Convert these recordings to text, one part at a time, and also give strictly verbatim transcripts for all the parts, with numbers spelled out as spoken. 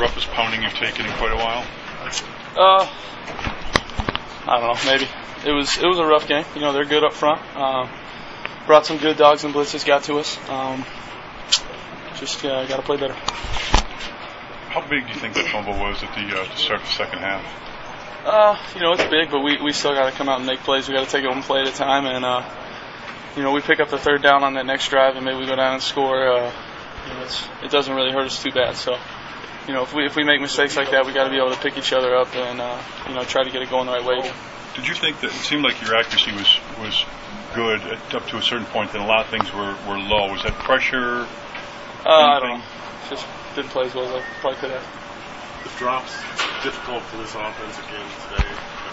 roughest pounding you've taken in quite a while? Uh, I don't know, maybe. It was it was a rough game. You know, they're good up front. Um, brought some good dogs and blitzes, got to us. Um, just uh, got to play better. How big do you think that fumble was at the uh, to start the second half? Uh, you know, it's big, but we, we still got to come out and make plays. We got to take it one play at a time, and uh, you know, we pick up the third down on that next drive, and maybe we go down and score. Uh, you know, it's, it doesn't really hurt us too bad. So, you know, if we if we make mistakes like that, we got to be able to pick each other up and uh, you know, try to get it going the right way again. Did you think that it seemed like your accuracy was was good at, up to a certain point, and a lot of things were, were low? Was that pressure? Uh, I don't know. Just didn't play as well as I probably could have. The drops difficult for this offense again today.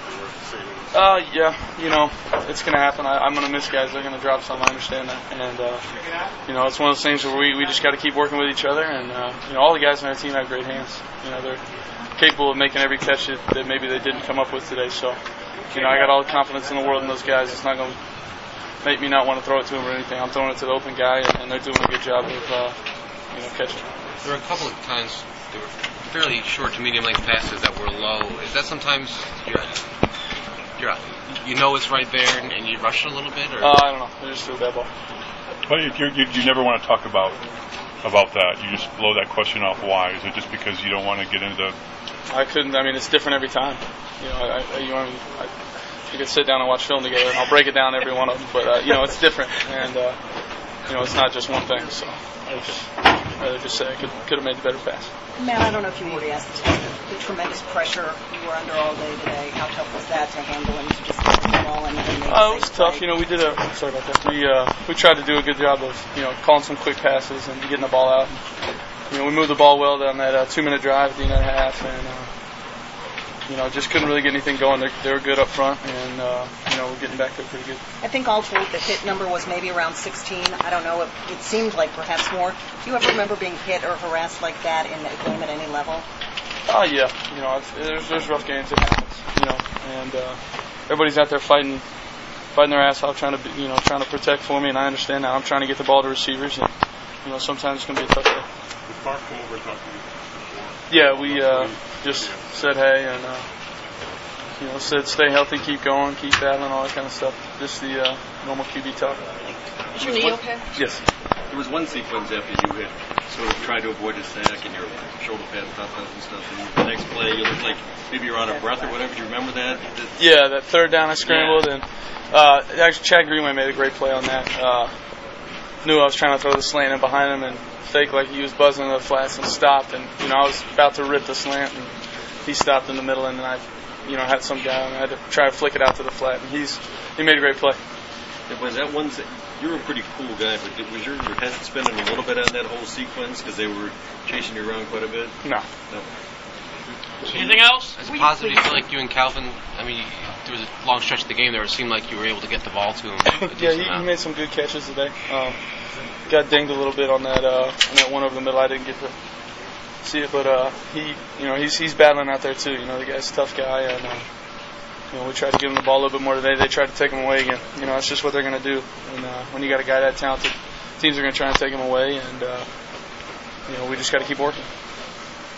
Uh, yeah, you know, it's going to happen. I, I'm going to miss guys. They're going to drop some. I understand that. And, uh, you know, it's one of those things where we, we just got to keep working with each other. And, uh, you know, all the guys on our team have great hands. You know, they're capable of making every catch that, that maybe they didn't come up with today. So, you know, I got all the confidence in the world in those guys. It's not going to make me not want to throw it to them or anything. I'm throwing it to the open guy, and, and they're doing a good job of, uh, you know, catching. There were a couple of times there were fairly short to medium length passes that were low. Is that sometimes you're, you're you know it's right there and, and you rush it a little bit? Or? Uh, I don't know. They just threw a bad ball. Well, you, you, you never want to talk about about that. You just blow that question off. Why? Is it just because you don't want to get into the... I couldn't. I mean, it's different every time. You know, I, I, you, want I, you could sit down and watch film together, and I'll break it down every one of them. But, uh, you know, it's different. And, uh, you know, it's not just one thing. So I just, I'd rather just say I could, could have made the better pass. Matt, I don't know if you already asked this, but the tremendous pressure you were under all day today, how tough was that to handle and to just get the ball and, and make uh, it was play? tough. You know, we did a, sorry about that. We, uh, we tried to do a good job of, you know, calling some quick passes and getting the ball out. You know, we moved the ball well down that uh, two-minute drive at the end of the half, and, uh, you know, just couldn't really get anything going. They're, they were good up front, and, uh, you know, we're getting back there pretty good. I think all told the hit number was maybe around sixteen. I don't know. It, it seemed like perhaps more. Do you ever remember being hit or harassed like that in a game at any level? Oh, uh, yeah. You know, it's, there's, there's rough games. It happens, you know, and uh, everybody's out there fighting fighting their ass off, trying to, be, you know, trying to protect for me, and I understand that. I'm trying to get the ball to receivers, and, you know, sometimes it's going to be a tough day. Did Clark come over and talk to you before? Yeah, we uh, just said hey and, uh, you know, said stay healthy, keep going, keep battling, all that kind of stuff. Just the uh, normal Q B talk. Is your knee okay? Yes. There was one sequence after you had sort of tried to avoid a sack and your shoulder pad popped up and stuff. And the next play, you looked like maybe you were out of breath or whatever. Do you remember that? Yeah, that third down I scrambled. Yeah. And uh, actually, Chad Greenway made a great play on that. Uh, knew I was trying to throw the slant in behind him and fake like he was buzzing in the flats and stopped. And, you know, I was about to rip the slant and he stopped in the middle, and then I, you know, had some guy and I had to try to flick it out to the flat. And he's he made a great play. It was that one. You were a pretty cool guy, but did, was your, your head spinning a little bit on that whole sequence because they were chasing you around quite a bit? No. No. Anything else? As a positive, you feel like you and Calvin, I mean, there was a long stretch of the game there. It seemed like you were able to get the ball to him. Yeah, he, he made some good catches today. Um, got dinged a little bit on that uh, on that one over the middle. I didn't get to see it, but uh, he, you know, he's he's battling out there too. You know, the guy's a tough guy, and uh, you know, we tried to give him the ball a little bit more today. They tried to take him away again. You know, that's just what they're going to do. And uh, when you got a guy that talented, teams are going to try and take him away, and uh, you know, we just got to keep working.